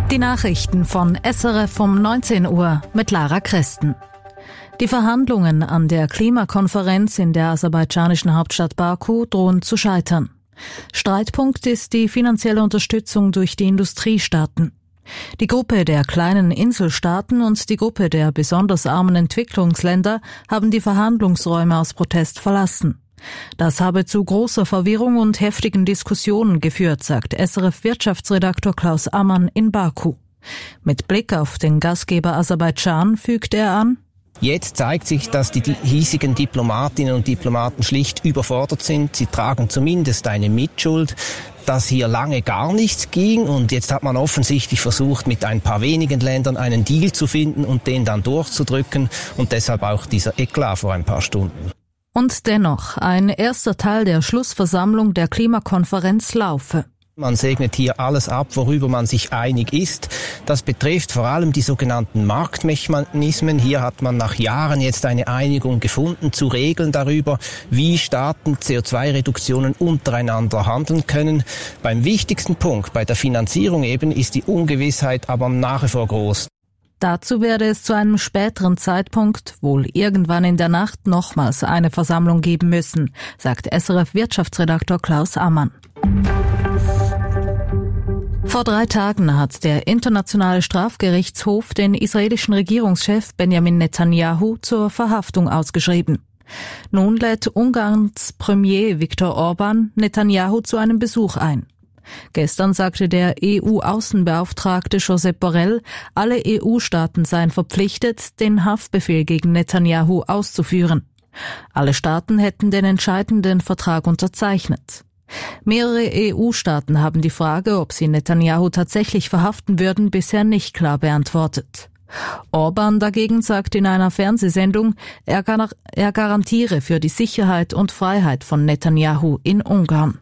Die Nachrichten von SRF um 19 Uhr mit Lara Christen. Die Verhandlungen an der Klimakonferenz in der aserbaidschanischen Hauptstadt Baku drohen zu scheitern. Streitpunkt ist die finanzielle Unterstützung durch die Industriestaaten. Die Gruppe der kleinen Inselstaaten und die Gruppe der besonders armen Entwicklungsländer haben die Verhandlungsräume aus Protest verlassen. Das habe zu großer Verwirrung und heftigen Diskussionen geführt, sagt SRF-Wirtschaftsredaktor Klaus Ammann in Baku. Mit Blick auf den Gastgeber Aserbaidschan fügt er an: Jetzt zeigt sich, dass die hiesigen Diplomatinnen und Diplomaten schlicht überfordert sind. Sie tragen zumindest eine Mitschuld, dass hier lange gar nichts ging. Und jetzt hat man offensichtlich versucht, mit ein paar wenigen Ländern einen Deal zu finden und den dann durchzudrücken. Und deshalb auch dieser Eklat vor ein paar Stunden. Und dennoch, ein erster Teil der Schlussversammlung der Klimakonferenz laufe. Man segnet hier alles ab, worüber man sich einig ist. Das betrifft vor allem die sogenannten Marktmechanismen. Hier hat man nach Jahren jetzt eine Einigung gefunden zu Regeln darüber, wie Staaten CO2-Reduktionen untereinander handeln können. Beim wichtigsten Punkt, bei der Finanzierung eben, ist die Ungewissheit aber nach wie vor groß. Dazu werde es zu einem späteren Zeitpunkt, wohl irgendwann in der Nacht, nochmals eine Versammlung geben müssen, sagt SRF-Wirtschaftsredaktor Klaus Ammann. Vor 3 Tagen hat der Internationale Strafgerichtshof den israelischen Regierungschef Benjamin Netanyahu zur Verhaftung ausgeschrieben. Nun lädt Ungarns Premier Viktor Orban Netanyahu zu einem Besuch ein. Gestern sagte der EU-Außenbeauftragte Josep Borrell, alle EU-Staaten seien verpflichtet, den Haftbefehl gegen Netanyahu auszuführen. Alle Staaten hätten den entscheidenden Vertrag unterzeichnet. Mehrere EU-Staaten haben die Frage, ob sie Netanyahu tatsächlich verhaften würden, bisher nicht klar beantwortet. Orban dagegen sagt in einer Fernsehsendung, er garantiere für die Sicherheit und Freiheit von Netanyahu in Ungarn.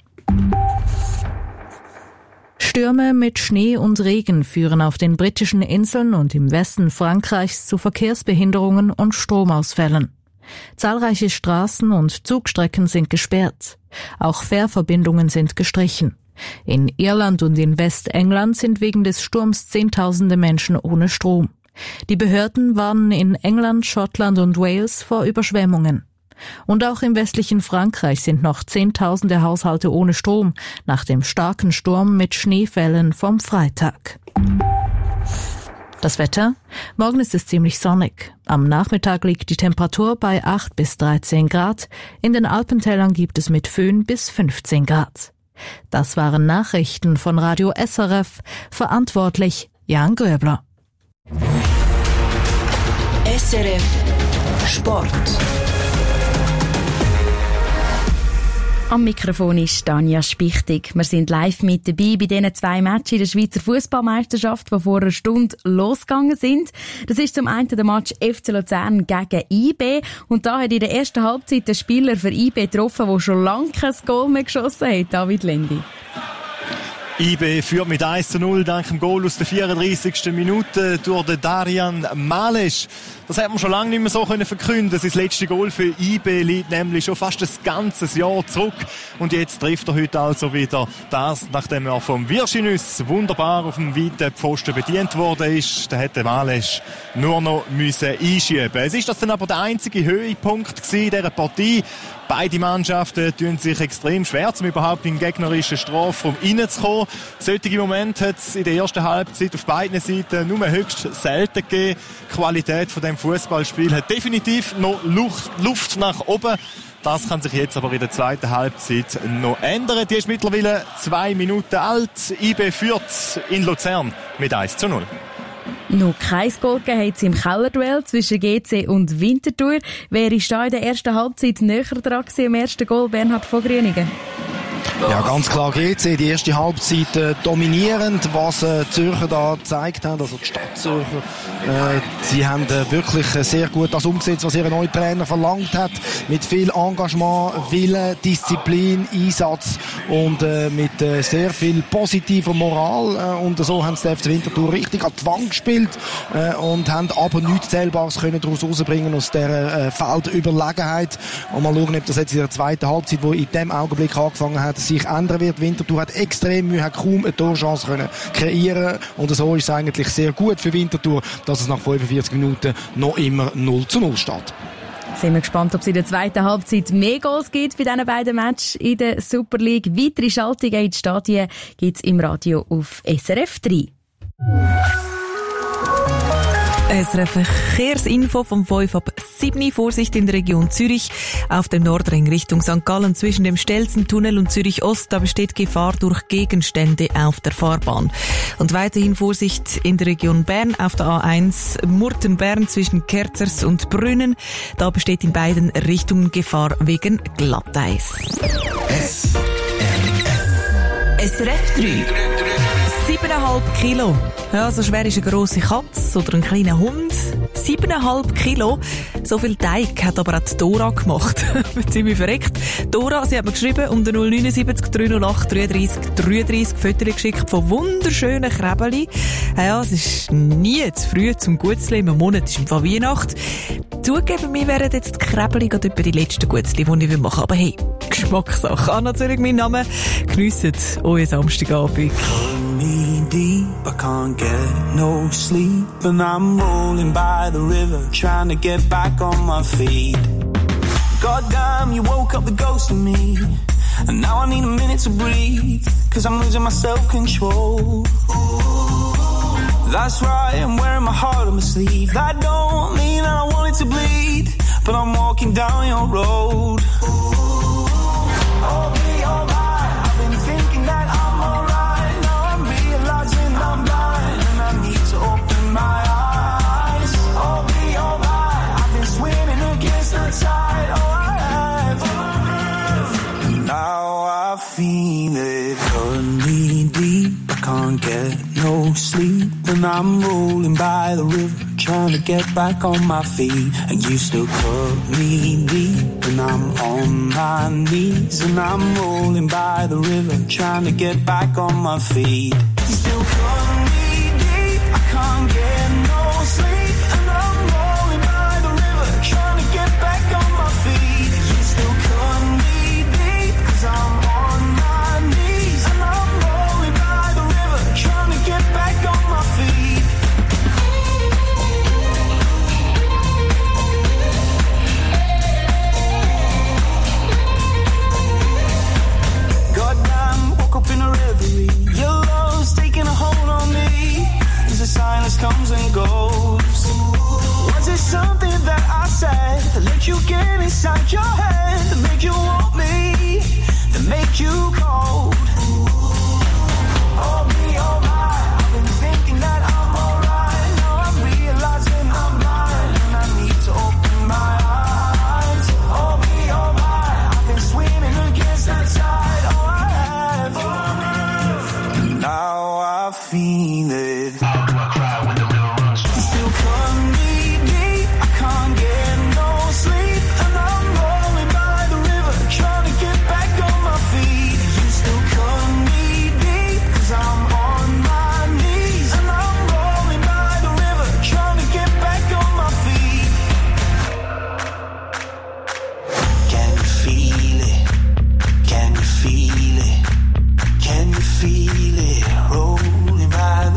Stürme mit Schnee und Regen führen auf den britischen Inseln und im Westen Frankreichs zu Verkehrsbehinderungen und Stromausfällen. Zahlreiche Straßen und Zugstrecken sind gesperrt. Auch Fährverbindungen sind gestrichen. In Irland und in Westengland sind wegen des Sturms Zehntausende Menschen ohne Strom. Die Behörden warnen in England, Schottland und Wales vor Überschwemmungen. Und auch im westlichen Frankreich sind noch Zehntausende Haushalte ohne Strom nach dem starken Sturm mit Schneefällen vom Freitag. Das Wetter? Morgen ist es ziemlich sonnig. Am Nachmittag liegt die Temperatur bei 8 bis 13 Grad. In den Alpentälern gibt es mit Föhn bis 15 Grad. Das waren Nachrichten von Radio SRF. Verantwortlich Jan Gröbler. SRF Sport. Am Mikrofon ist Tanja Spichtig. Wir sind live mit dabei bei diesen 2 Matches in der Schweizer Fußballmeisterschaft, die vor einer Stunde losgegangen sind. Das ist zum einen der Match FC Luzern gegen IB. Und da hat in der ersten Halbzeit der Spieler für IB getroffen, der schon lange kein Goal mehr geschossen hat, David Lendi. IB führt mit 1:0 dank dem Goal aus der 34. Minute durch den Darian Males. Das hat man schon lange nicht mehr so verkünden. Sein letztes Goal für IB liegt nämlich schon fast ein ganzes Jahr zurück. Und jetzt trifft er heute also wieder das, nachdem er vom Virginus wunderbar auf dem weiten Pfosten bedient worden ist. Da hätte Males nur noch einschieben. Es ist das dann aber der einzige Höhepunkt in dieser Partie. Beide Mannschaften tun sich extrem schwer, um überhaupt in den gegnerischen Strafraum reinzukommen. Solche Momente hat es in der ersten Halbzeit auf beiden Seiten nur höchst selten gegeben. Die Qualität von dem Fußballspiel hat definitiv noch Luft nach oben. Das kann sich jetzt aber in der zweiten Halbzeit noch ändern. Die ist mittlerweile 2 Minuten alt. IB führt in Luzern mit 1:0. Noch kein Goal gegeben hat es im Kellerduell zwischen GC und Winterthur. Wer ist da in der ersten Halbzeit näher dran gewesen am ersten Goal? Bernhard von Grüningen. Ja, ganz klar GC, die erste Halbzeit dominierend, was Zürcher da gezeigt haben, also die Stadt Zürcher. Sie haben wirklich sehr gut das umgesetzt, was ihr neuer Trainer verlangt hat, mit viel Engagement, Wille, Disziplin, Einsatz und mit sehr viel positiver Moral. Und so haben sie den FC Winterthur richtig an die Wand gespielt und haben aber nichts Zählbares können daraus rausbringen aus dieser Feldüberlegenheit. Und mal schauen, ob das jetzt in der zweiten Halbzeit, wo in dem Augenblick angefangen hat, sich ändern wird. Winterthur hat extrem Mühe, hat kaum eine Torchance können kreieren, und so ist es eigentlich sehr gut für Winterthur, dass es nach 45 Minuten noch immer 0:0 steht. Sind wir gespannt, ob es in der zweiten Halbzeit mehr Goals gibt bei diesen beiden Matches in der Super League. Weitere Schaltungen in die Stadien gibt es im Radio auf SRF 3. SRF Verkehrsinfo vom 5:07. Vorsicht in der Region Zürich. Auf dem Nordring Richtung St. Gallen zwischen dem Stelzentunnel und Zürich Ost, da besteht Gefahr durch Gegenstände auf der Fahrbahn. Und weiterhin Vorsicht in der Region Bern auf der A1 Murten-Bern zwischen Kerzers und Brünnen. Da besteht in beiden Richtungen Gefahr wegen Glatteis. SRF 3. 7,5 Kilo. Ja, so schwer ist eine grosse Katze oder ein kleiner Hund. 7,5 Kilo. So viel Teig hat aber auch die Dora gemacht. Ziemlich verreckt. Dora, sie hat mir geschrieben, um den 079 308 33 33 Fotos geschickt von wunderschönen Krebeli. Ja, es ist nie zu früh zum Gutzli. Im Monat ist im Fall Weihnacht. Zugeben, wir wären jetzt die Krebeli gerade etwa die letzten Gutzli, die ich machen will. Aber hey, Geschmackssache. Anna Zürich, mein Name. Geniesset euren Samstagabend. Deep, I can't get no sleep, and I'm rolling by the river, trying to get back on my feet. Goddamn, you woke up the ghost in me, and now I need a minute to breathe, 'cause I'm losing my self-control. That's right, I'm wearing my heart on my sleeve. That don't mean that I want it to bleed, but I'm walking down your road. Oh, be alright, I've been thinking that I'm alright. I'm blind and I need to open my eyes. Oh, be alright. I've been swimming against the tide. Oh, I have. And now I feel it cutting me deep. I can't get no sleep, and I'm rolling by the river, trying to get back on my feet. And you still cut me deep, and I'm on my knees, and I'm rolling by the river, trying to get back on my feet. You still cut me deep, I can't get no sleep, and I'm rolling by the river, trying to get back on my feet. You still cut me deep, 'cause I'm on my knees, and I'm rolling by the river, trying to get back on my feet. Goddamn, woke up in a reverie. Your love's taking a hold on me. As the silence comes and goes. Was it something that I said that let you get inside your head, that make you want me, that make you cold? Oh, be alright. I've been thinking that I'm alright. Now I'm realizing I'm blind, and I need to open my eyes. Oh, be alright. I've been swimming against the tide. Oh, I have. Now I feel it. How do I cry when the river runs? You still cut me deep, I can't get no sleep, and I'm rolling by the river, trying to get back on my feet. You still cut me deep, 'cause I'm on my knees, and I'm rolling by the river, trying to get back on my feet. Can you feel it? Can you feel it? Can you feel it? Rolling by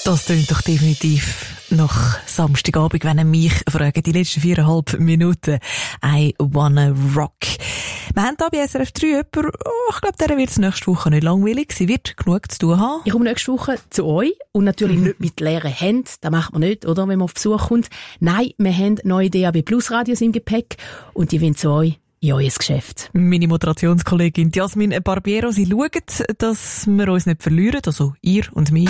Das klingt doch definitiv nach Samstagabend, wenn ihr mich fragt, die letzten 4,5 Minuten. I wanna rock. Wir haben hier bei SRF 3 jemanden, ich glaube, der wird es nächste Woche nicht langweilig. Sie wird genug zu tun haben. Ich komme nächste Woche zu euch und natürlich nicht mit leeren Händen. Das macht man nicht, oder, wenn man auf Besuch kommt. Nein, wir haben neue DAB Plus Radios im Gepäck und die wollen zu euch in euer Geschäft. Meine Moderationskollegin Jasmin Barbiero, sie schauen, dass wir uns nicht verlieren, also ihr und mir.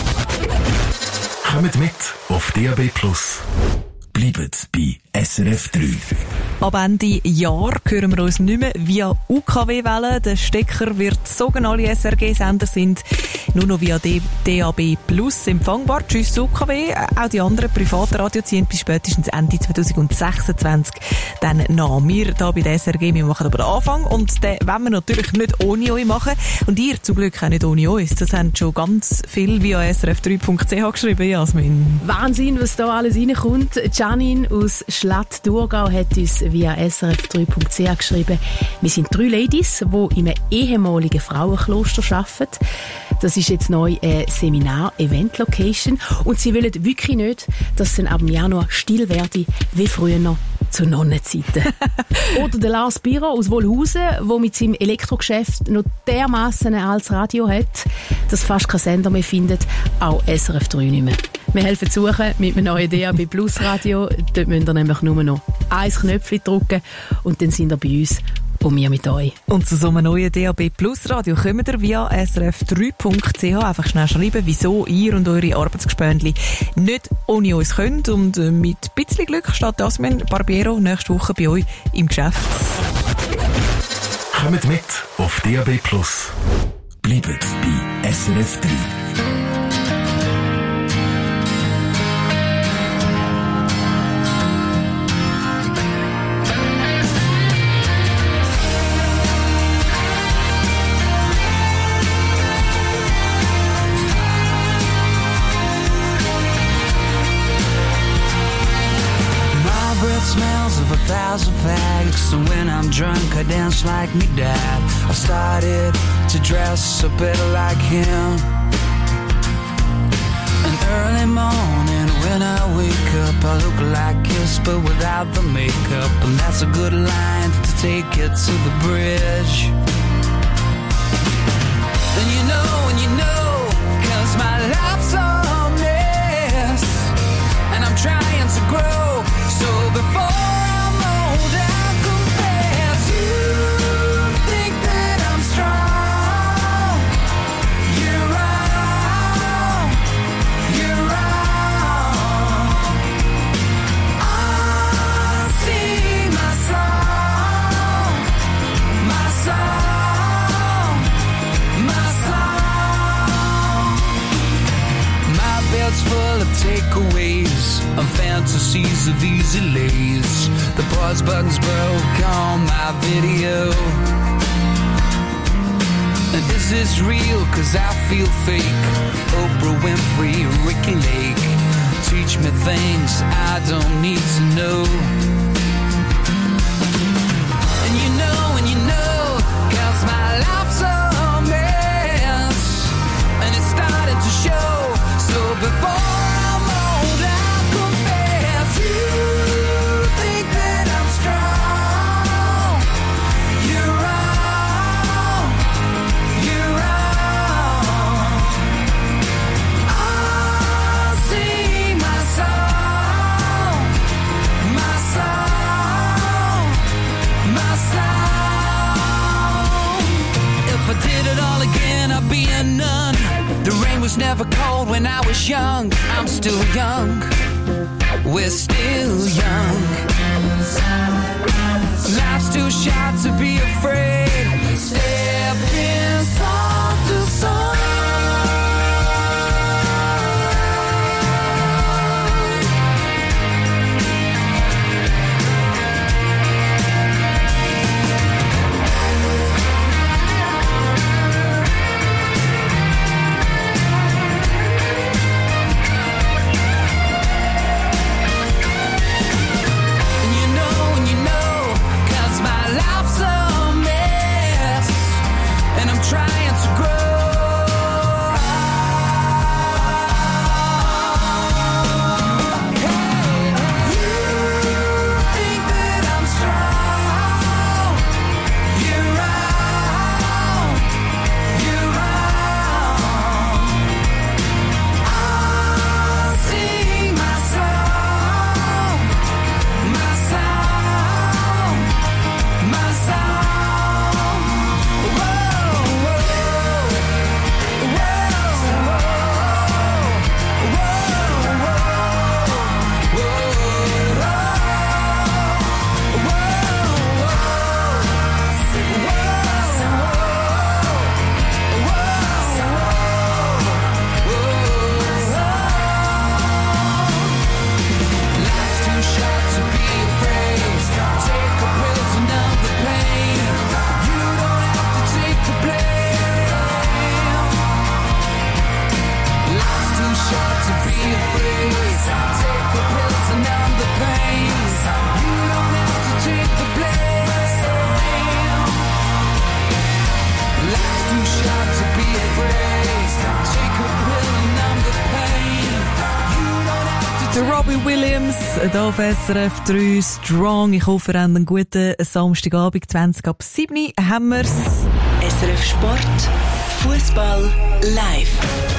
Kommt mit auf DAB+. Bleibt bei SRF 3. Ab Ende Jahr hören wir uns nicht mehr via UKW-Wellen. Der Stecker wird, so alle SRG-Sender sind nur noch via DAB Plus empfangbar. Tschüss UKW. Auch die anderen privaten Radios ziehen bis spätestens Ende 2026 dann nach. Wir hier bei der SRG, wir machen aber den Anfang und den wollen wir natürlich nicht ohne euch machen. Und ihr zum Glück auch nicht ohne uns. Das haben schon ganz viel via srf3.ch geschrieben, Jasmin. Wahnsinn, was da alles reinkommt. Janine aus Schlatt-Thurgau hat uns via srf3.ch geschrieben. Wir sind 3 Ladies, die in einem ehemaligen Frauenkloster arbeiten. Das ist jetzt neu eine Seminar-Event-Location. Und sie wollen wirklich nicht, dass es dann ab Januar still werde, wie früher noch zu Nonnenzeiten. Oder der Lars Biro aus Wohlhausen, der mit seinem Elektrogeschäft noch dermassen ein altes Radio hat, dass fast kein Sender mehr findet, auch SRF 3 nicht mehr. Wir helfen suchen mit einem neuen DAB Plus Radio. Dort müsst ihr nämlich nur noch ein Knöpfchen drücken und dann sind ihr bei uns und wir mit euch. Und zu so einem neuen DAB Plus Radio kommt ihr via srf3.ch. Einfach schnell schreiben, wieso ihr und eure Arbeitsgespöntli nicht ohne uns könnt. Und mit ein bisschen Glück steht Jasmin Barbiero nächste Woche bei euch im Geschäft. Kommt mit auf DAB+. Bleibt bei SRF 3. Smells of 1,000 fags. So when I'm drunk I dance like me dad. I started to dress a bit like him. An early morning when I wake up I look like Kiss but without the makeup. And that's a good line to take it to the bridge. And you know, 'cause my life's a mess. And I'm trying to grow. So before I'm old, I'll confess. You think that I'm strong. You're wrong. You're wrong. I sing my song. My song. My song. My belt's full of takeaways and fantasies of easy lays. The pause button's broke on my video. And is this real? 'Cause I feel fake. Oprah Winfrey, Ricky Lake. Teach me things I don't need to know. And you know, 'cause my life's a mess. And it's starting to show. So before was never cold when I was young. I'm still young. We're still young. Life's too short to be afraid. Stepping song to song. Trying to grow. shot to be afraid. Take the pill to numb the pain. You don't have to take the blame. Life's too short to be afraid. Take a pill and numb the pain. You don't have to. Der Robbie Williams, hier auf SRF 3 Strong. Ich hoffe, ihr habt einen guten Samstagabend, 20 ab 7 haben wir's. SRF Sport, Fußball live.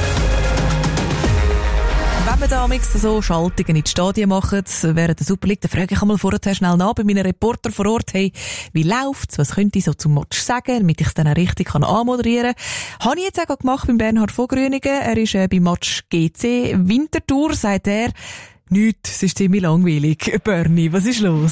Wenn wir da so Schaltungen in die Stadien machen, während der Super League, dann frage ich einmal vorher schnell nach bei meinen Reporter vor Ort, hey, wie läuft's? Was könnt ihr so zum Match sagen, damit ich es dann auch richtig anmoderieren kann? Habe ich jetzt auch gemacht beim Bernhard von Grüningen. Er ist beim Match GC Winterthur, sagt er, nichts, es ist ziemlich langweilig. Bernie, was ist los?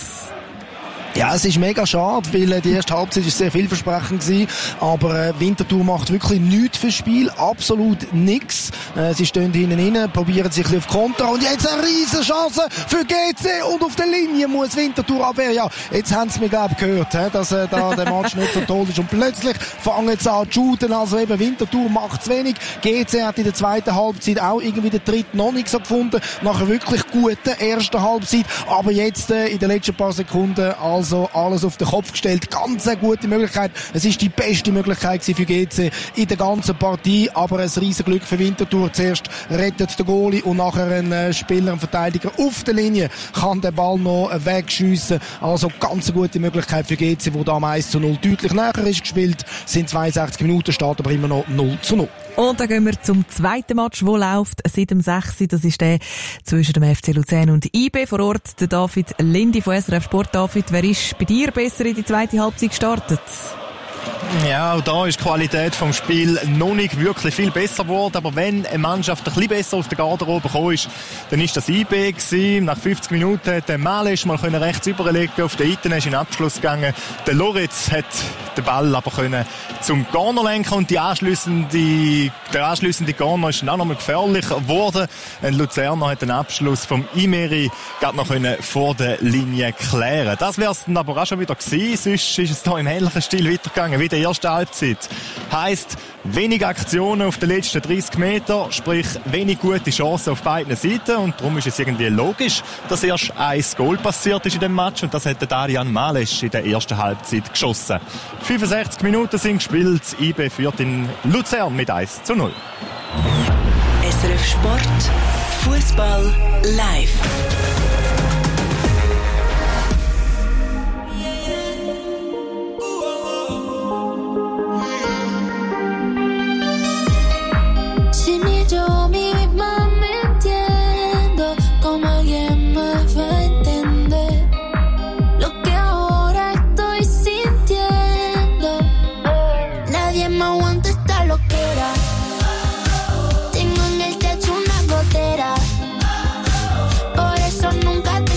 Ja, es ist mega schade, weil die erste Halbzeit ist sehr vielversprechend gewesen, aber Winterthur macht wirklich nichts fürs Spiel, absolut nichts. Sie stehen hinten rein, probieren sich auf Konter und jetzt eine riesen Chance für GC und auf der Linie muss Winterthur abwehren. Ja, jetzt haben sie mir glaube gehört, dass da der Match nicht so toll ist und plötzlich fangen sie an zu shooten, also eben Winterthur macht zu wenig. GC hat in der zweiten Halbzeit auch irgendwie den dritten noch nicht so gefunden, nach einer wirklich guten ersten Halbzeit, aber jetzt in den letzten paar Sekunden also alles auf den Kopf gestellt. Ganz eine gute Möglichkeit. Es ist die beste Möglichkeit für GC in der ganzen Partie. Aber ein riesen Glück für Winterthur. Zuerst rettet der Goalie und nachher ein Spieler, ein Verteidiger auf der Linie kann den Ball noch wegschiessen. Also ganz eine gute Möglichkeit für GC, wo da am 1:0 deutlich näher ist gespielt. Es sind 62 Minuten, steht aber immer noch 0:0. Und dann gehen wir zum zweiten Match, wo läuft seit dem 6. Das ist der zwischen dem FC Luzern und IB. Vor Ort der David Lindi von SRF Sport. David, wer ist bei dir besser in die zweite Halbzeit gestartet? Ja, auch da ist die Qualität vom Spiel noch nicht wirklich viel besser geworden. Aber wenn eine Mannschaft ein bisschen besser aus der Garderobe gekommen ist, dann ist das IB gewesen. Nach 50 Minuten hat der Malisch mal rechts überlegen. Auf der Iten ist in den Abschluss gegangen. Der Loritz hat den Ball aber zum Corner lenken und der anschliessende Corner ist dann auch noch mal gefährlich geworden. Ein Luzerner hat den Abschluss vom Imeri gerade noch vor der Linie klären. Das wäre es dann aber auch schon wieder gewesen. Sonst ist es da im ähnlichen Stil weitergegangen wie der erste Halbzeit. Heisst, wenig Aktionen auf den letzten 30 Meter, sprich wenig gute Chancen auf beiden Seiten und darum ist es irgendwie logisch, dass erst ein Goal passiert ist in dem Match und das hat der Darian Malisch in der ersten Halbzeit geschossen. 65 Minuten sind gespielt, IB führt in Luzern mit 1:0. SRF Sport, Fußball live. Tengo en el techo una gotera, por eso nunca te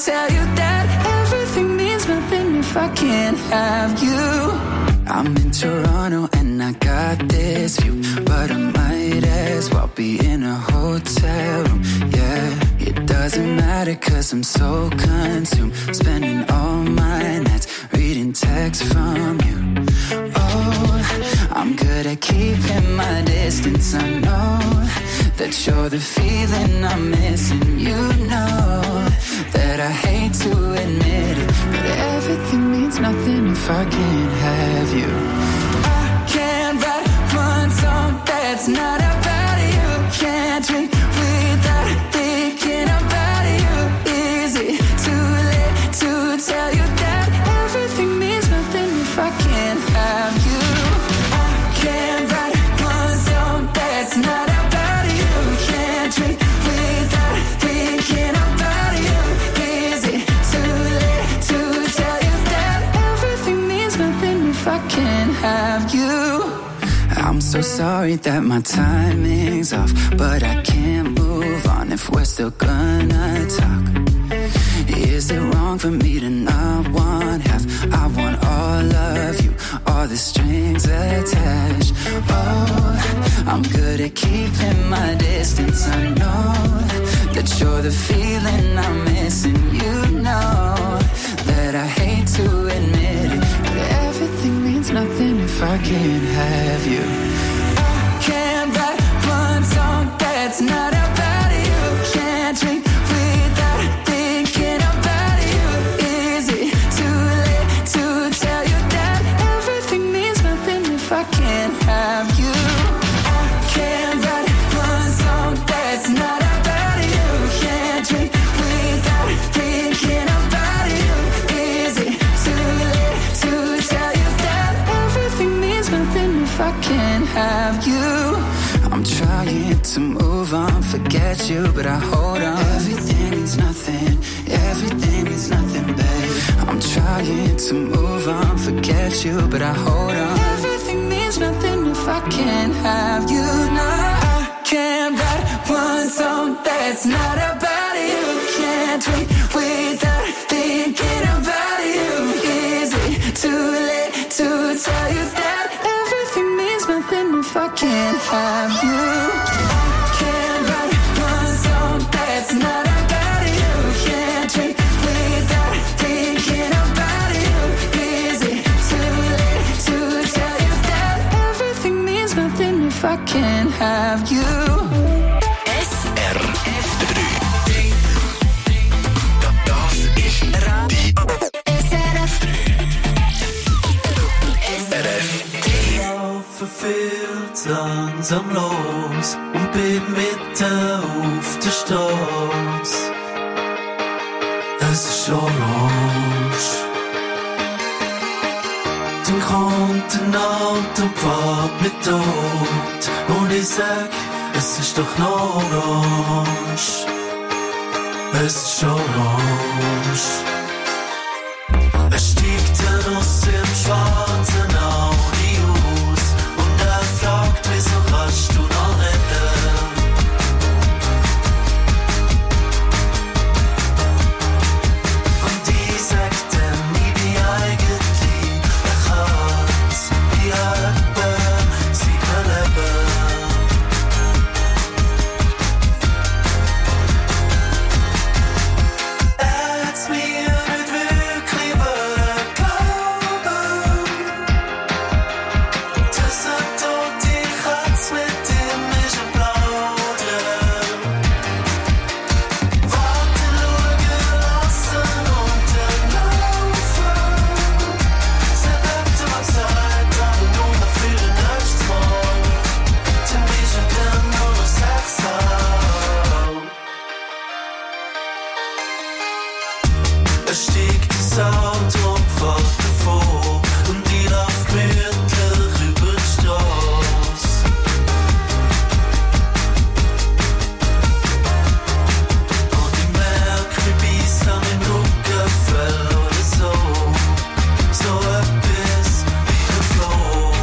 tell you that everything means nothing if I can't have you. I'm in Toronto and I got this view, but I might as well be in a hotel room, yeah. It doesn't matter cause I'm so consumed, spending all my nights reading texts from you. Oh, I'm good at keeping my distance. I know that you're the feeling I'm missing. You know that I hate to admit it, but everything means nothing if I can't have you. I can't write one song that's not about you. Can't drink without thinking about you. Is it too late to tell you that everything means nothing if I can't have you? I can't write one song that's not about you. Can't drink without thinking about you. Is it too late to tell you that everything means nothing if I can't have you? I'm so sorry that my timing's off, but I can't move on if we're still gonna talk. Is it wrong for me to not want half? I want all of you, all the strings attached. Oh, I'm good at keeping my distance. I know that you're the feeling I'm missing. You know that I hate to admit it, but everything means nothing if I can't have you. I can't write one song that's not about you. Can't drink without thinking about you. Is it too late to tell you that everything means nothing if I can't have you? I can't write one song that's not about you. Can't drink without thinking about you. Is it too late to tell you that everything means nothing if I can't have you? I'm trying to move on, forget you, but I hold on. Everything means nothing, everything means nothing, babe. I'm trying to move on, forget you, but I hold on. Everything means nothing if I can't have you. No, I can't write one song that's not about you. Can't drink without thinking about you. Is it too late to tell you that everything means nothing if I can't have you? I can't write one song that's not about you. Can't drink without thinking about you. Is it too late to tell you that everything means nothing if I can't have you? Verfehlt langsam los und bin mitten auf der Straße. Es ist orange. Dann kommt ein Auto und fährt mich tot. Und ich sag, es ist doch noch orange. Es ist orange. Es steigt ein Russ im schwarzen Audi aus. Und er fragt, wieso kannst du noch reden? Und ich sag dem, ich bin eigentlich eine Katze, die etwa sein Leben. Er hat's mir nicht wirklich glauben, dass er tot die Katze mit ihm ist am Plaudern. Warten, schauen, lassen und dann laufen. Sie bleibt immer Zeit, aber nur noch für den nächsten Mal. Dann bist du dann nur noch 6 Jahre. Es steigt das Auto und fährt davon und ich lauf gemütlich über die Straße. Und ich merk, wie beißt an meinem Rückenfell oder so. So etwas wie ein Floh.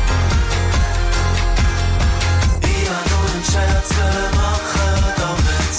Ich hab nur einen Scherz machen, doch jetzt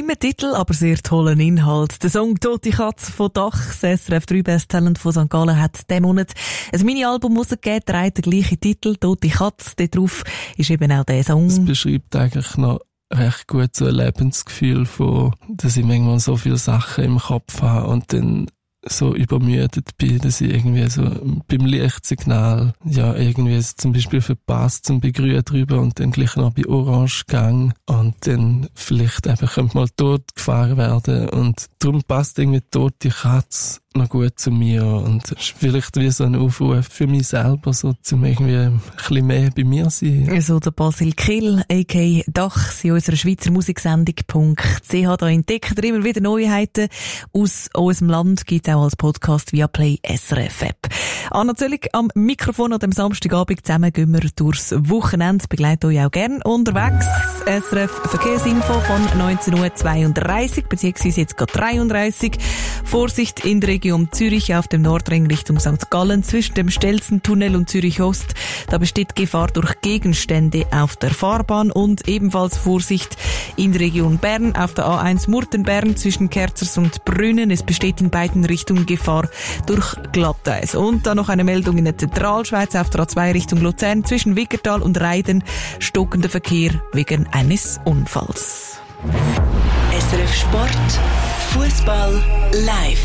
Nicht mehr Titel, aber sehr tollen Inhalt. Der Song «Tote Katz» von Dach, das SRF 3 Best Talent von St. Gallen, hat diesen Monat ein Mini-Album rausgegeben, trägt den gleichen Titel, «Tote Katz». Dort drauf ist eben auch der Song. Es beschreibt eigentlich noch recht gut so ein Lebensgefühl von, dass ich manchmal so viele Sachen im Kopf habe und dann so übermüdet bin, dass ich irgendwie so beim Lichtsignal ja irgendwie zum Beispiel verpasst zum Begrühen drüber und dann gleich noch bei Orange gang und dann vielleicht einfach mal tot gefahren werden und darum passt irgendwie «Tote Katz» noch gut zu mir und ist vielleicht wie so ein Aufruf für mich selber, so zum irgendwie ein bisschen mehr bei mir sein. Also der Basil Kill, a.k.a. Dach, in unserer Schweizer Musiksendung.ch. Da entdeckt ihr immer wieder Neuheiten aus unserem Land, gibt es auch als Podcast via Play SRF App. Anna Zöllig am Mikrofon an dem Samstagabend, zusammen gehen wir durchs Wochenende, begleitet euch auch gerne unterwegs. SRF Verkehrsinfo von 19.32 Uhr, beziehungsweise jetzt gerade 33. Vorsicht in der Region Zürich auf dem Nordring Richtung St. Gallen zwischen dem Stelzentunnel und Zürich Ost. Da besteht Gefahr durch Gegenstände auf der Fahrbahn und ebenfalls Vorsicht in der Region Bern auf der A1 Murten-Bern zwischen Kerzers und Brünnen. Es besteht in beiden Richtungen Gefahr durch Glatteis. Und dann noch eine Meldung in der Zentralschweiz auf der A2 Richtung Luzern zwischen Wickertal und Reiden. Stockender Verkehr wegen eines Unfalls. SRF Sport, Fußball live.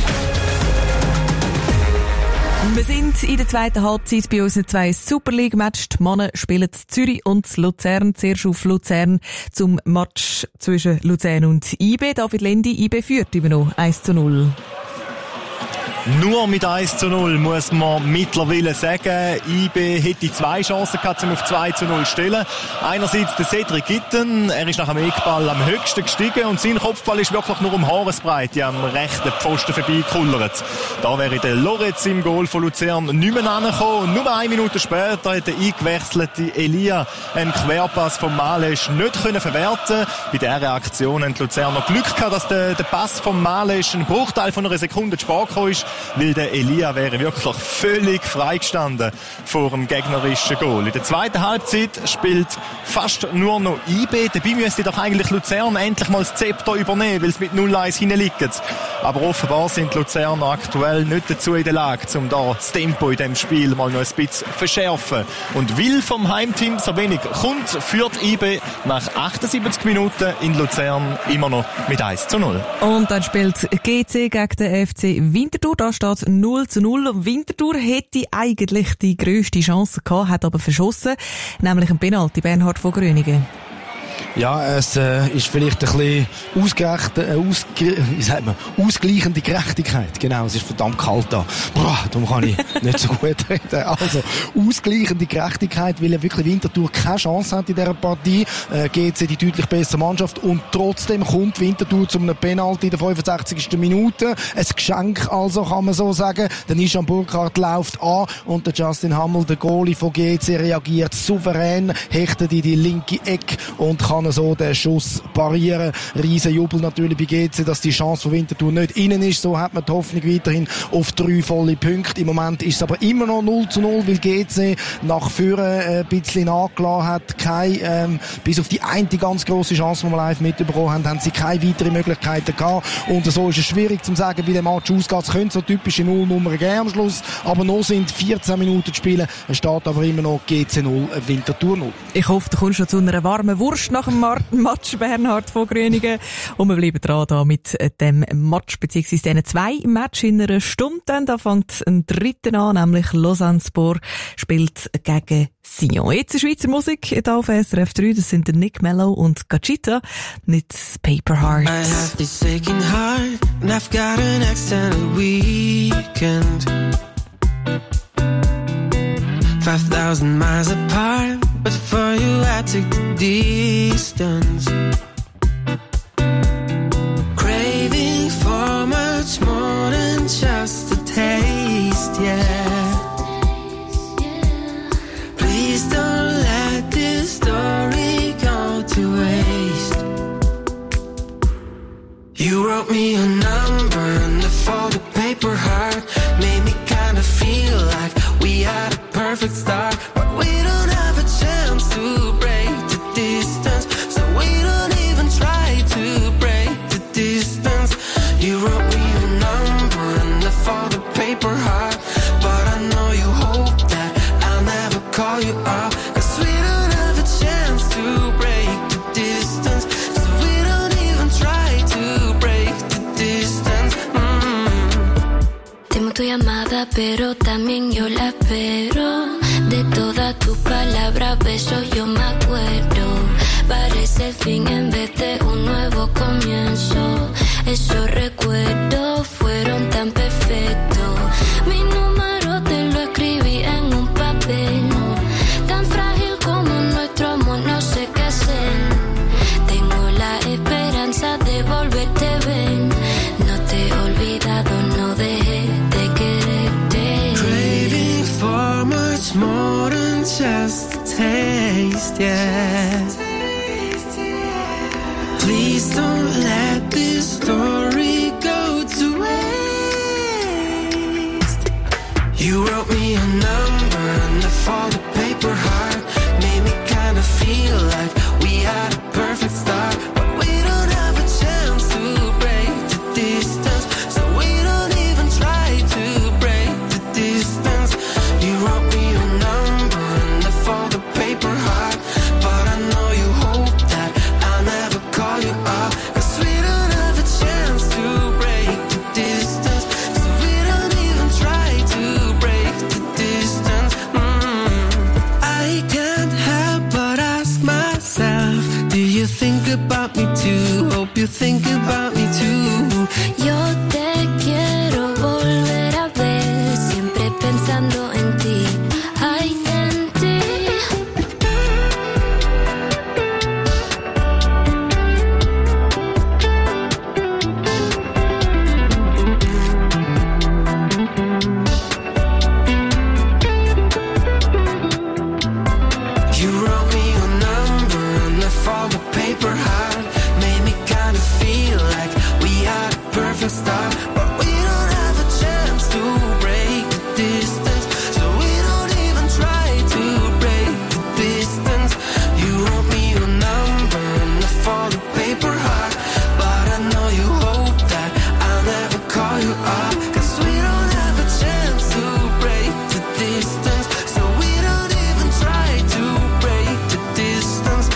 Wir sind in der zweiten Halbzeit bei unseren zwei Super League-Matches. Die Männer spielen Zürich und Luzern. Zuerst auf Luzern zum Match zwischen Luzern und IB. David Lendi, IB führt immer noch 1:0. Nur mit 1:0 muss man mittlerweile sagen, IB hätte zwei Chancen gehabt, um auf 2:0 zu stellen. Einerseits der Cedric Gitten, er ist nach dem Eckball am höchsten gestiegen und sein Kopfball ist wirklich nur um Haaresbreite am rechten Pfosten vorbeigekullert. Da wäre der Loretz im Goal von Luzern nicht mehr angekommen. Nur 1 Minute später hat der eingewechselte Elia einen Querpass von Malesch nicht können verwerten. Bei dieser Aktion haben die Luzerner Glück gehabt, dass der Pass von Malesch einen Bruchteil von einer Sekunde zu spät gekommen ist, weil der Elia wäre wirklich völlig freigestanden vor dem gegnerischen Goal. In der zweiten Halbzeit spielt fast nur noch IB. Dabei müsste doch eigentlich Luzern endlich mal das Zepter übernehmen, weil es mit 0:1 hinliegt. Aber offenbar sind die Luzerner aktuell nicht dazu in der Lage, um da das Tempo in diesem Spiel mal noch ein bisschen zu verschärfen. Und weil vom Heimteam so wenig kommt, führt IB nach 78 Minuten in Luzern immer noch mit 1:0. Und dann spielt GC gegen den FC Winterthur. Da steht 0:0. Winterthur hätte eigentlich die grösste Chance gehabt, hat aber verschossen, nämlich ein Penalty, Bernhard von Gröningen. Ja, es ist vielleicht ein bisschen ausgleichende Gerechtigkeit. Genau, es ist verdammt kalt da. Darum kann ich nicht so gut reden. Also, ausgleichende Gerechtigkeit, weil ja wirklich Winterthur keine Chance hat in dieser Partie. GC die deutlich bessere Mannschaft und trotzdem kommt Winterthur zu einem Penalty in der 65. Minute. Ein Geschenk also, kann man so sagen. Der Nishan Burkhardt läuft an und der Justin Hammel, der Goalie von GC, reagiert souverän, hechtet in die linke Ecke und kann so den Schuss parieren. Riesen Jubel natürlich bei GC, dass die Chance von Winterthur nicht innen ist. So hat man die Hoffnung weiterhin auf 3 volle Punkte. Im Moment ist es aber immer noch 0:0, weil GC nach vorne ein bisschen nachgelassen hat. Bis auf die eine ganz grosse Chance, die wir live mitbekommen haben, haben sie keine weiteren Möglichkeiten gehabt. Und so ist es schwierig zu sagen, wie der Match ausgeht. Es könnte so typische Nullnummer geben am Schluss, aber noch sind 14 Minuten zu spielen. Es steht aber immer noch GC 0, Winterthur 0. Ich hoffe, du kommst schon zu einer warmen Wurst nach dem Match, Bernhard von Gröningen. Und wir bleiben dran da mit dem Match, beziehungsweise diesen 2 Match in einer Stunde. Da fängt ein dritter an, nämlich Lausanne-Spor spielt gegen Sion. Jetzt Schweizer Musik hier auf SRF 3. Das sind der Nick Mello und Gachita mit Paper Heart. I have this aching heart and I've got an extended weekend. 5,000 miles apart, but for you I take the distance. Craving for much more than just a taste, yeah. Please don't let this story go to waste. You wrote me a number and a folded paper heart, made me kinda feel like we had a perfect start, but we don't have a chance to break the distance, so we don't even try to break the nada, pero también yo la espero. De todas tus palabras, besos yo me acuerdo. Parece el fin en vez de un nuevo comienzo. Esos recuerdos fueron tan perfectos. Mi número te lo escribí en un papel. Tan frágil como nuestro amor, no sé qué hacer. Tengo la esperanza de volverte a ver. No te he olvidado, no dejé de quererte. Craving for much more than just a taste, yeah. Please don't let this story go to waste. You wrote me a number and left all the paper heart. Made me kind of feel like we had a perfect start. But we don't have a chance to break the distance. So we don't even try to break the distance. You wrote me a number and left all the paper heart. But I know you hope that I'll never call you up. Cause we don't have a chance to break the distance. So we don't even try to break the distance. I can't help but ask myself, do you think about me too? Hope you think about me too. Yo te quiero volver a ver, siempre pensando en ti. Ay, en ti. You wrote me a number and left all the paper hard. Made me kind of feel like we had a perfect start. But we don't have a chance to break the distance. So we don't even try to break the distance. You wrote me a number and left all the paper hard. But I know you hope that I'll never call you up. Cause we don't have a chance to break the distance. So we don't even try to break the distance.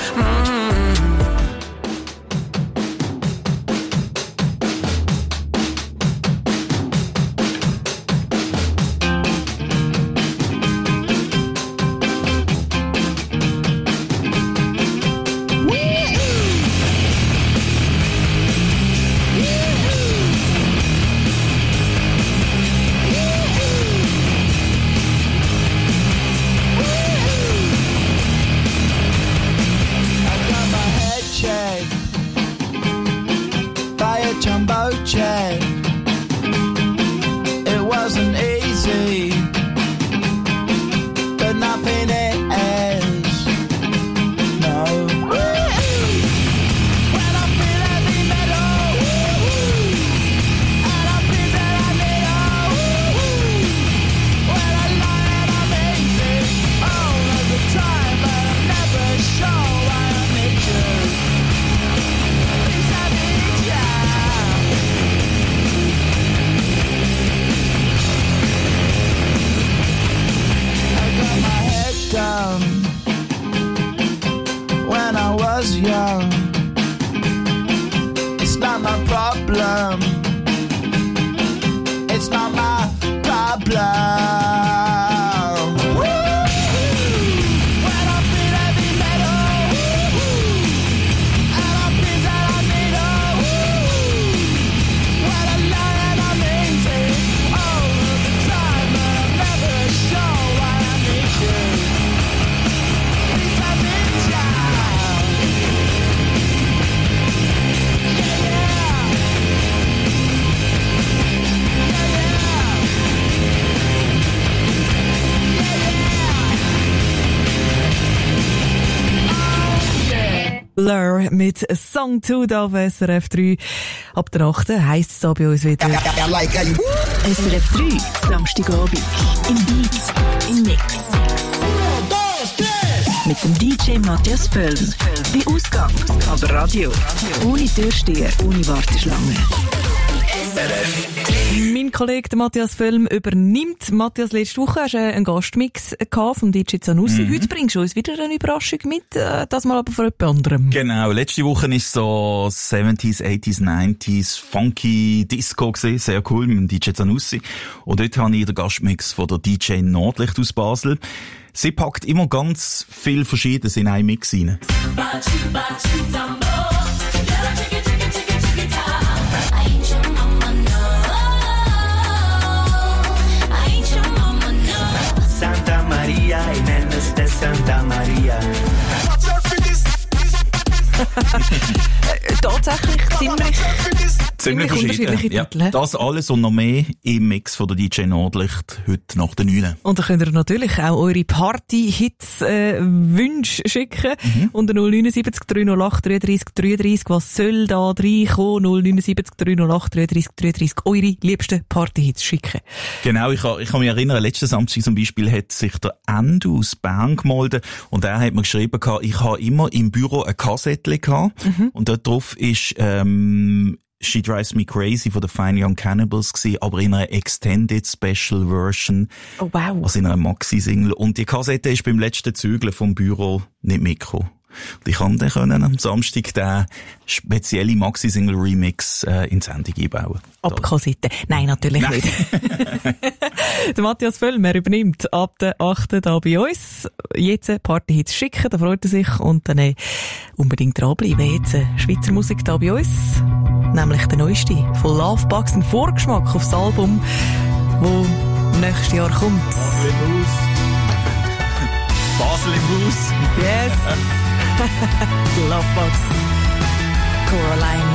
I got my head shaved by a jumbo jet. It wasn't easy, but nothing is. No. When I feel heavy metal, and I feel that I need when I lie and I'm easy all of the time, but I'm never sure why I need you. Please, I need ya. I got my head down when I was young. It's not my problem. It's not my problem. When I feel heavy metal, and I feel that I need when I lie and I'm easy all of the time, but I'm never sure why I need you. Please, I need ya. Blur mit Song 2 da auf SRF 3. Ab der 8. heisst es da bei uns wieder. SRF 3, Samstagabend. Im Beat, im Mix. Mit dem DJ Matthias Völs. Bei Ausgang, aber Radio. Ohne Türsteher, ohne Warteschlange. Mein Kollege Matthias Völlm übernimmt. Matthias, letzte Woche hast du einen Gastmix vom DJ Zanussi. Heute bringst du uns wieder eine Überraschung mit, das mal aber von jemand anderem. Genau, letzte Woche war so 70s, 80s, 90s funky Disco gewesen. Sehr cool mit dem DJ Zanussi. Und dort habe ich den Gastmix von der DJ Nordlicht aus Basel. Sie packt immer ganz viel Verschiedenes in einen Mix rein. Santa Maria, y nenes de Santa Maria. Tatsächlich ziemlich unterschiedliche Titel. Ja. Das alles und noch mehr im Mix von der DJ Nordlicht heute nach der 9. Und da könnt ihr natürlich auch eure Party-Hits Wünsche schicken. Unter 079 308 33 33. Was soll da reinkommen? 079 308 33 33. Eure liebsten Party-Hits schicken. Genau, ich kann mich erinnern, letzten Samstag zum Beispiel hat sich der Endo aus Bern gemeldet und er hat mir geschrieben, ich habe immer im Büro eine Kassette gehabt und dort drauf ist She Drives Me Crazy von den Fine Young Cannibals gewesen, aber in einer Extended Special Version. Oh wow. Also in einer Maxi-Single. Und die Kassette ist beim letzten Zügeln vom Büro nicht mitgekommen. Und ich konnte dann am Samstag den speziellen Maxi-Single-Remix in die Sendung einbauen. Ab Kassette? Nein, natürlich nicht. Der Matthias Völlm, er übernimmt ab der 8. da bei uns. Jetzt Partyhits schicken, da freut er sich. Und dann unbedingt dranbleiben. Jetzt Schweizer Musik da bei uns. Nämlich der neueste von Lovebugs, ein Vorgeschmack aufs Album, wo nächstes Jahr kommt. Basel im Haus. Basel im Haus. Yes. Lovebugs. Coraline.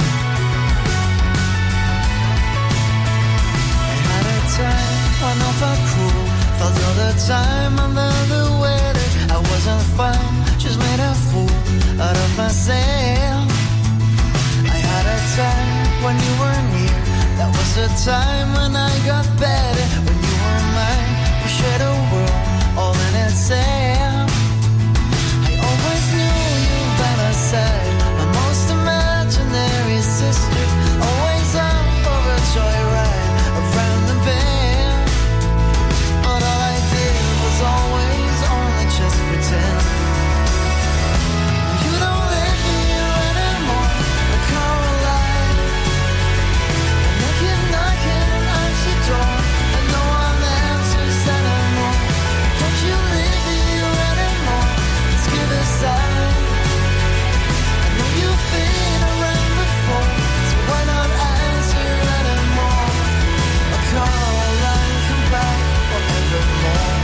I had a time when I felt cruel, felt all the time under the weather. I wasn't fine, just made a fool out of myself. I had a time when you were near, that was a time when I got better. When you were mine, we shared a world all in itself. I always knew you by my side, my most imaginary sister, always up for a joyride around the bend. But all I did was always only just pretend. You don't live here anymore, Caroline. And I keep knocking at your door, and no one answers anymore. Don't you live here anymore? Let's give it a sign. I know you've been around before, so why not answer anymore? Caroline, come back forevermore.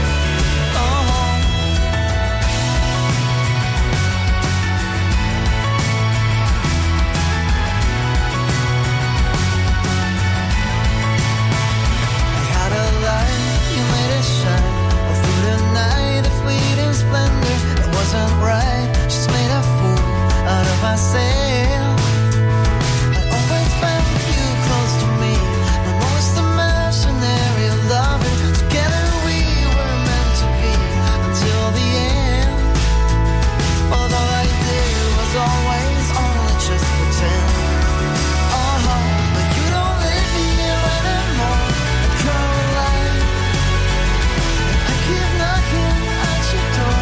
Wasn't right, just made a fool out of myself. I always found you close to me, my most imaginary lover. Together we were meant to be until the end. But all I did was always only just pretend. But you don't live here anymore, Caroline. I keep knocking at your door.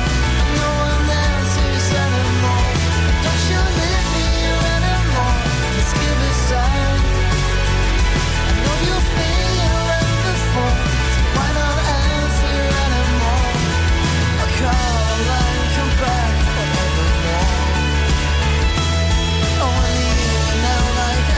Caroline, come back forevermore. Oh, I need you now like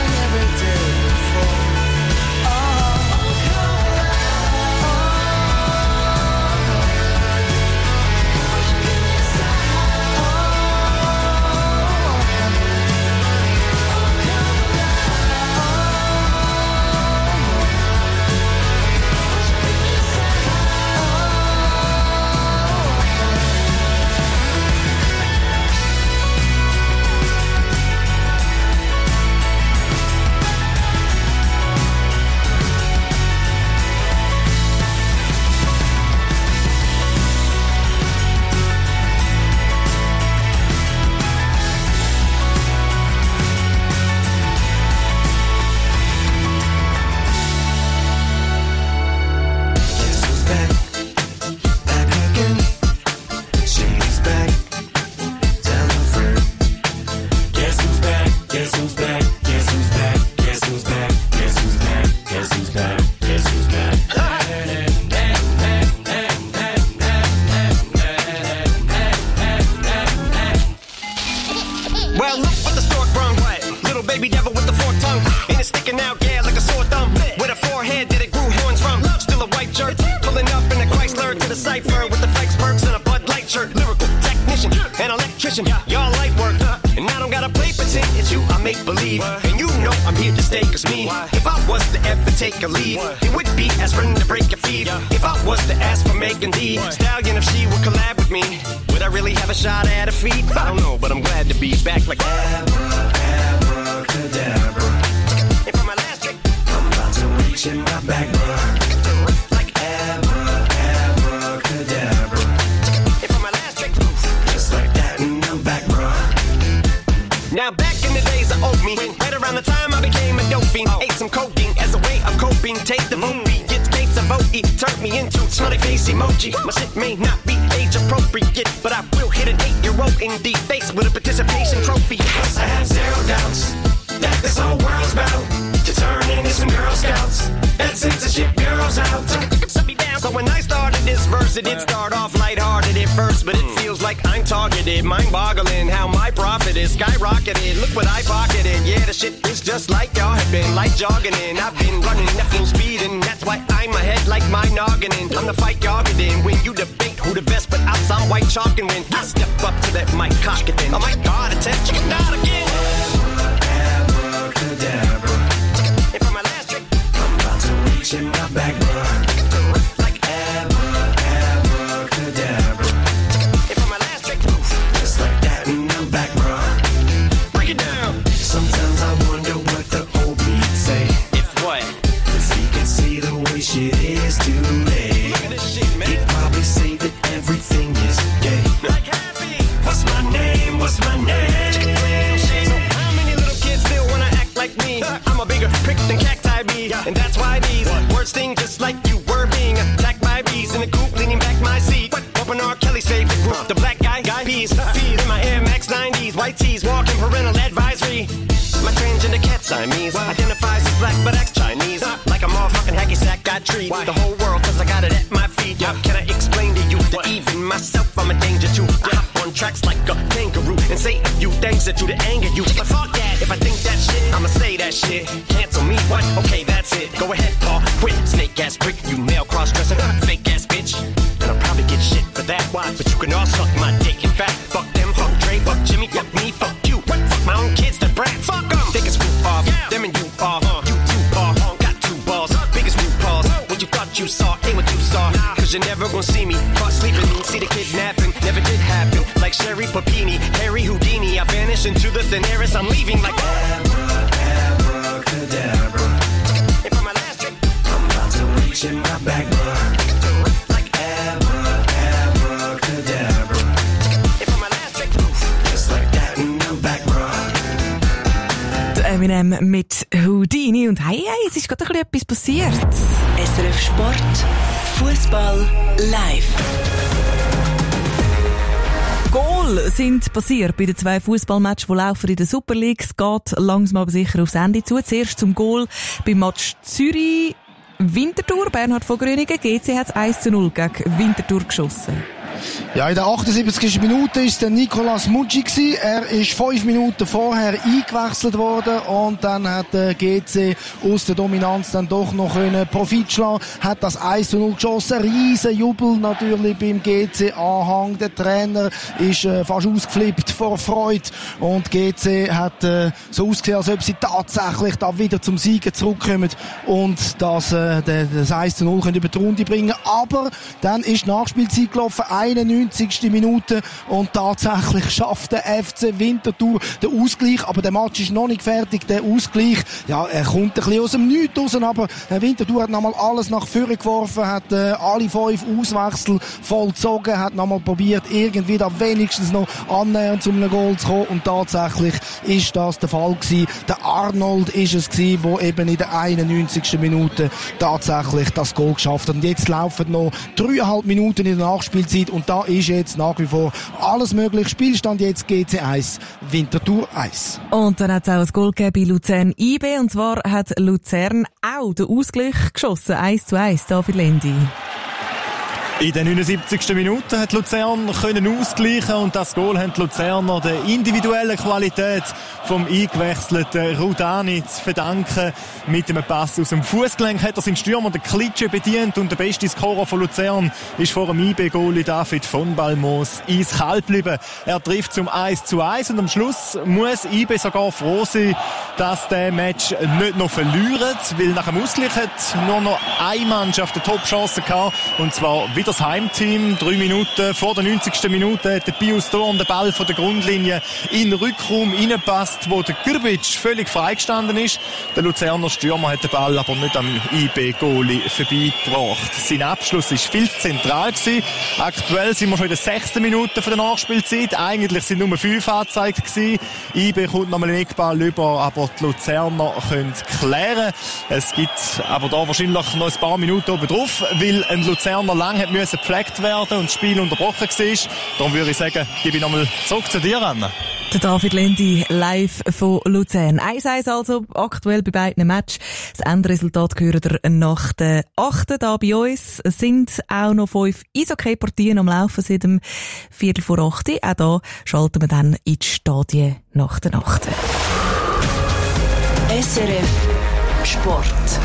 sprung. Little baby devil with the forked tongue. And it's sticking out, yeah, like a sore thumb. With a forehead that it grew horns from. Still a white jerk. Pulling up in a Chrysler to the cypher with the Fikes perks and a Bud Light shirt. Lyrical technician, an electrician. Y'all light work. And I don't gotta play pretend. It's you I make believe. And you know I'm here to stay, cause me, if I was to ever take a leave, it would be aspirin to break your feet. If I was to ask for Megan Thee Stallion, if she would collab with me, would I really have a shot at her feet? I don't know, but I'm glad to be back like abracadabra. And for my last trick, I'm about to reach in my back, like abracadabra. And for my last trick, just like that, and I'm back, bruh. Now back in the days of old me, right around the time I became a dope fiend, ate some codeine as a way of coping. Take the movie, gets case of OE, turned me into smiley face emoji. My shit may not be age appropriate, but I will hit an 8-year-old in the face with a participation trophy. Plus I have zero doubts that this whole world's bound to turn into some Girl Scouts. That censorship bureau's out. So when I started this verse, it did start off lighthearted at first, but it feels like I'm targeted. Mind-boggling how my profit is skyrocketed. Look what I pocketed. Yeah, the shit is just like y'all have been, like jogging in. I've been running at full speed, and that's why I'm ahead like my noggin in. I'm the fight y'all get in when you debate who the best, but I'll sound white chalk and win. I step up to that mic, cock it then. Oh my God, attempt chicken out again. Abracadabra. And for my last trick, I'm about to reach in my back, bruh. Shit is too late. He'd probably say that everything is gay. Like happy. What's my name? What's my name? So how many little kids still wanna act like me? I'm a bigger prick than cacti bee, and that's why these words sting just like you were being attacked by bees in the coop, leaning back my seat. Open R. Kelly's favorite group, the black guy peas. Feed in my Air Max 90s, white tees, walking parental advisory. My transgender cat Siamese identifies as black but acts Chinese. Like a motherfucking hacky sack, I treat the whole world cause I got it at my feet. Can I explain to you that even myself I'm a danger to? I hop on tracks like a kangaroo and say a few things that to the anger you. But fuck that, if I think that shit, I'ma say that shit. Cancel me, what? Okay, that's it. Go ahead, Paul, quit. Snake ass prick, you male cross-dresser, fake ass bitch. And I'll probably get shit for that. Why? But you can all suck my dick. In fact, fuck them, fuck Dre, fuck Jimmy, fuck me, fuck you. What? Fuck my own kids, that brat. Fuck them. Take a screw off. Them and you are. You two are. Got two balls. Biggest new paws. What you thought you saw ain't what you saw. Cause you're never gonna see me caught sleeping. See the kidnapping. Never did happen. Like Sherry Papini, Harry Houdini. I vanish into the thin air as I'm leaving like abracadabra. And for my last trick, I'm about to reach in my back, bruh. Like abracadabra. And for my last trick, just like that, and I'm back, bruh. Eminem mit Houdini und hey, es ist gerade ein bisschen etwas passiert. SRF Sport, Fußball live. Goal sind passiert bei den 2 Fußballmatches, die laufen in der Super League. Es geht langsam aber sicher aufs Ende zu. Zuerst zum Goal beim Match Zürich Winterthur. Bernhard von Gröningen, GC hat 1:0 gegen Winterthur geschossen. Ja, in der 78. Minute ist der Nicolas Mucci gewesen. Er ist 5 Minuten vorher eingewechselt worden und dann hat der GC aus der Dominanz dann doch noch Profit schlagen, hat das 1:0 geschossen. Riesen Jubel natürlich beim GC-Anhang. Der Trainer ist fast ausgeflippt vor Freude und GC hat so ausgesehen, als ob sie tatsächlich da wieder zum Siegen zurückkommen und das 1:0 können über die Runde bringen. Aber dann ist die Nachspielzeit gelaufen, 91. Minute und tatsächlich schafft der FC Winterthur den Ausgleich, aber der Match ist noch nicht fertig, der Ausgleich, ja, er kommt ein bisschen aus dem Nichts raus, aber Winterthur hat nochmal alles nach vorne geworfen, hat alle 5 Auswechsel vollzogen, hat nochmal probiert, irgendwie da wenigstens noch annähernd zu einem Goal zu kommen und tatsächlich ist das der Fall gewesen. Der Arnold ist es gewesen, der eben in der 91. Minute tatsächlich das Goal geschafft hat und jetzt laufen noch 3,5 Minuten in der Nachspielzeit und da ist jetzt nach wie vor alles möglich. Spielstand jetzt GC 1, Winterthur 1. Und dann hat es auch ein Goal gegeben bei Luzern IB. Und zwar hat Luzern auch den Ausgleich geschossen. 1:1, David Lendi. In der 79. Minute hat Luzern können ausgleichen und das Goal haben die Luzerner der individuellen Qualität vom eingewechselten Rudani zu verdanken. Mit einem Pass aus dem Fußgelenk hat er seinen Stürmer, den Klitsche, bedient und der beste Scorer von Luzern ist vor dem IB-Goalie David von Balmos eiskalt geblieben. Er trifft zum 1:1 und am Schluss muss IB sogar froh sein, dass der Match nicht noch verliert, weil nach dem Ausgleich hat nur noch eine Mannschaft eine Top-Chance gehabt, und zwar wieder das Heimteam. 3 Minuten vor der 90. Minute hat der Pius Dorn den Ball von der Grundlinie in den Rückraum reingepasst, wo der Grbic völlig freigestanden ist. Der Luzerner Stürmer hat den Ball aber nicht am IB-Goalie vorbeigebracht. Sein Abschluss war viel zu zentral gewesen. Aktuell sind wir schon in der 6. Minute von der Nachspielzeit. Eigentlich sind nur 5 angezeigt gewesen. IB kommt nochmal einen Eckball über, aber die Luzerner können klären. Es gibt aber da wahrscheinlich noch ein paar Minuten oben drauf, weil ein Luzerner lang hat müssen gepflegt werden und das Spiel unterbrochen war. Darum würde ich sagen, gebe ich nochmal zurück zu dir, Anna. Der David Lendi live von Luzern. 1:1 also aktuell bei beiden Matches. Das Endresultat gehört ihr nach der 8. da bei uns. Es sind auch noch 5 Eishockey-Partien am Laufen seit dem 7:45. Auch da schalten wir dann in die Stadien nach der 8. SRF Sport.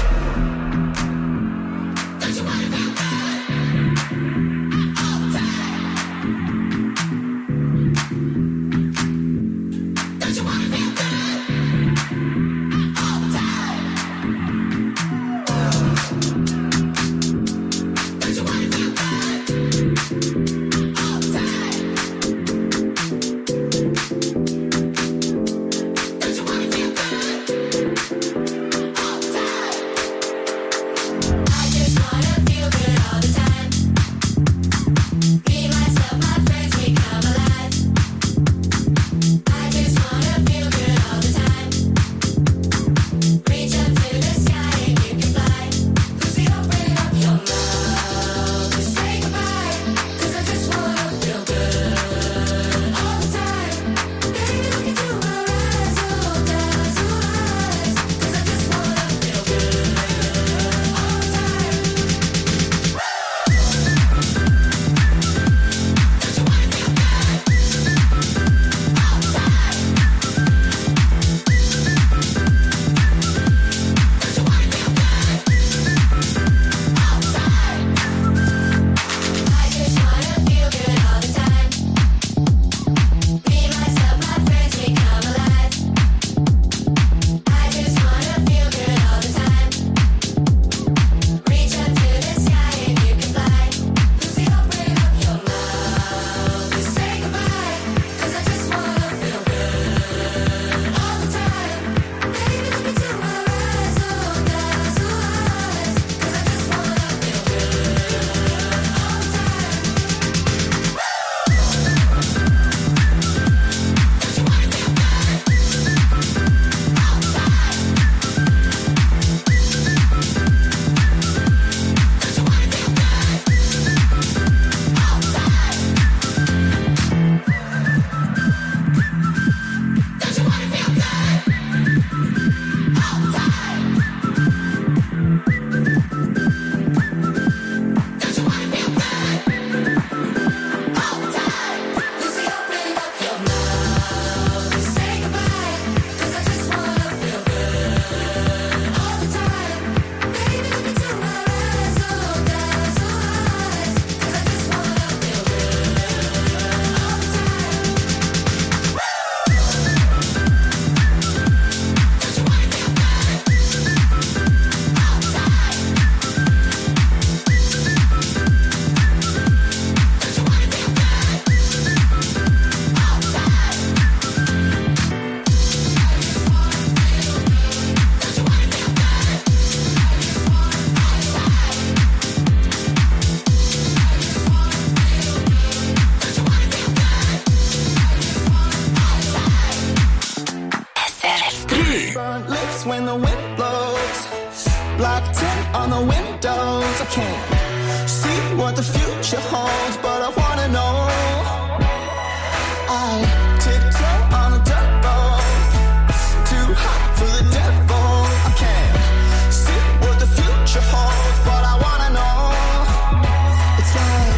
when the wind blows. Black tint on the windows. I can't see what the future holds, but I wanna know. I tiptoe on a dirt road, too hot for the devil. I can't see what the future holds, but I wanna know. It's like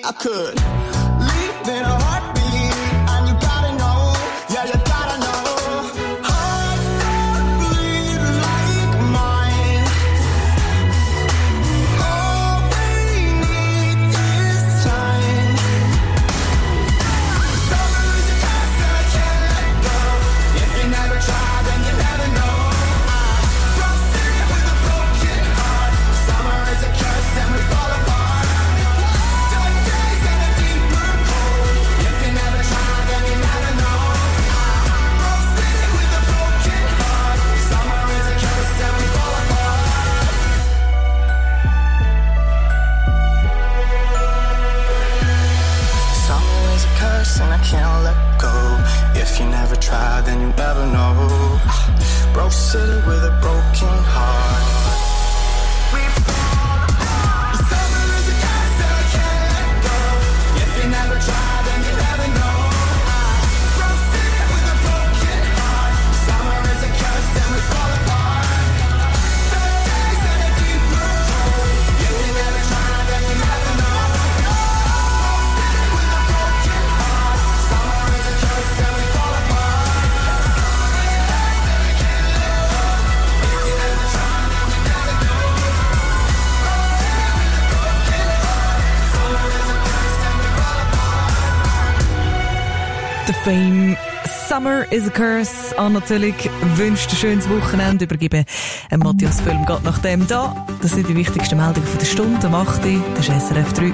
I could leave in a heartbeat, and you gotta know, yeah, you gotta know. Hearts that bleed like mine. All they need is time. Summer is a curse and I can't let go. If you never try, then you never know. I'm broken with a broken heart. Summer is a curse and we fall apart. Dark days and a deeper cold. If you never try, then you never know. I'm broken with a broken heart. Summer is a curse and we fall apart. Summer is a curse and I can't let go. If you never try, then you never know. Broke city with a broken heart. We fall apart. Summer is a curse and I can't let go. If you never try, then you never know. Broke city with a broken heart. Summer is a curse and we fall apart. Dark days and a deeper cold. If you never try, then you never know. Broke city with a broken heart. Summer is a curse and we fall apart. Der Fame Summer is a Curse. Anna Zöllig wünscht ein schönes Wochenende. Übergeben Matthias Völm geht nach dem da. Das sind die wichtigsten Meldungen von der Stunde. Am 8. Das ist SRF 3.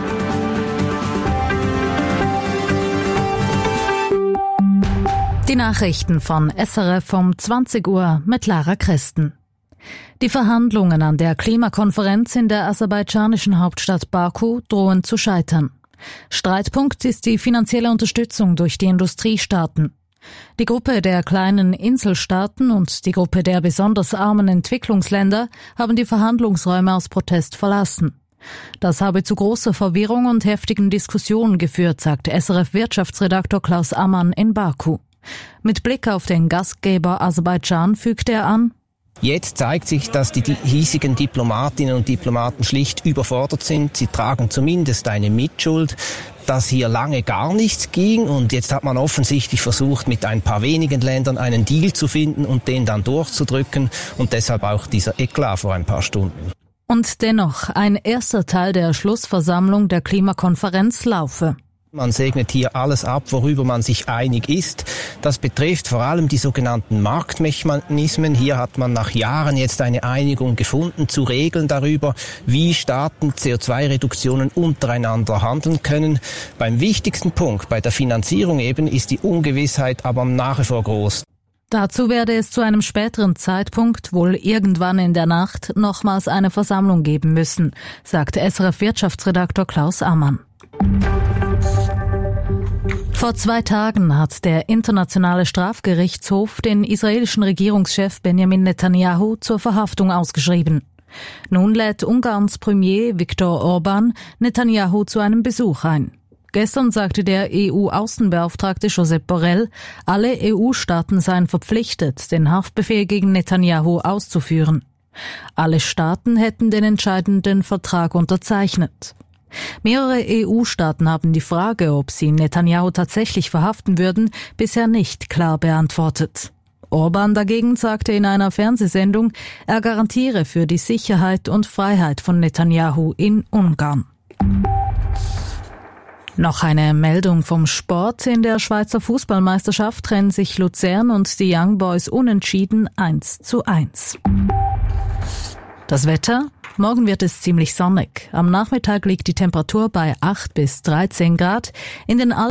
Die Nachrichten von SRF um 20 Uhr mit Lara Christen. Die Verhandlungen an der Klimakonferenz in der aserbaidschanischen Hauptstadt Baku drohen zu scheitern. Streitpunkt ist die finanzielle Unterstützung durch die Industriestaaten. Die Gruppe der kleinen Inselstaaten und die Gruppe der besonders armen Entwicklungsländer haben die Verhandlungsräume aus Protest verlassen. Das habe zu großer Verwirrung und heftigen Diskussionen geführt, sagt SRF-Wirtschaftsredaktor Klaus Ammann in Baku. Mit Blick auf den Gastgeber Aserbaidschan fügt er an: Jetzt zeigt sich, dass die hiesigen Diplomatinnen und Diplomaten schlicht überfordert sind. Sie tragen zumindest eine Mitschuld, dass hier lange gar nichts ging. Und jetzt hat man offensichtlich versucht, mit ein paar wenigen Ländern einen Deal zu finden und den dann durchzudrücken. Und deshalb auch dieser Eklat vor ein paar Stunden. Und dennoch, ein erster Teil der Schlussversammlung der Klimakonferenz laufe. Man segnet hier alles ab, worüber man sich einig ist. Das betrifft vor allem die sogenannten Marktmechanismen. Hier hat man nach Jahren jetzt eine Einigung gefunden zu Regeln darüber, wie Staaten CO2-Reduktionen untereinander handeln können. Beim wichtigsten Punkt, bei der Finanzierung eben, ist die Ungewissheit aber nach wie vor groß. Dazu werde es zu einem späteren Zeitpunkt, wohl irgendwann in der Nacht, nochmals eine Versammlung geben müssen, sagt SRF-Wirtschaftsredaktor Klaus Ammann. Vor 2 Tagen hat der Internationale Strafgerichtshof den israelischen Regierungschef Benjamin Netanyahu zur Verhaftung ausgeschrieben. Nun lädt Ungarns Premier Viktor Orban Netanyahu zu einem Besuch ein. Gestern sagte der EU-Außenbeauftragte Josep Borrell, alle EU-Staaten seien verpflichtet, den Haftbefehl gegen Netanyahu auszuführen. Alle Staaten hätten den entscheidenden Vertrag unterzeichnet. Mehrere EU-Staaten haben die Frage, ob sie Netanyahu tatsächlich verhaften würden, bisher nicht klar beantwortet. Orban dagegen sagte in einer Fernsehsendung, er garantiere für die Sicherheit und Freiheit von Netanyahu in Ungarn. Noch eine Meldung vom Sport. In der Schweizer Fußballmeisterschaft trennen sich Luzern und die Young Boys unentschieden 1:1. Das Wetter? Morgen wird es ziemlich sonnig. Am Nachmittag liegt die Temperatur bei 8 bis 13 Grad. In den